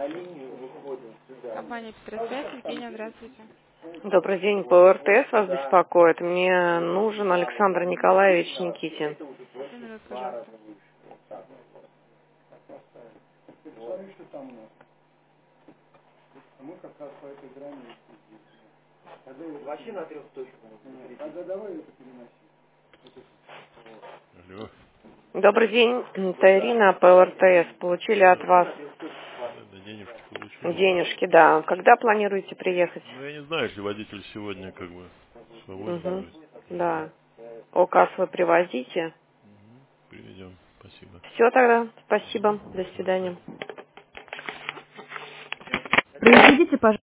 Компания Петросвязь, Евгения, здравствуйте. Добрый день, по РТС вас беспокоит. Мне нужен Александр Николаевич Никитин. 2 минут, пожалуйста. Алло. Добрый день, это Ирина, по РТС. Получили от вас Да, денежки получили, да. денежки, да. Когда планируете приехать? Ну, я не знаю, если водитель сегодня как бы свободен, то Угу, есть да. ОКАС вы привозите? приведем. Спасибо. Все тогда, спасибо, до До свидания. свидания. Произведите, пожалуйста.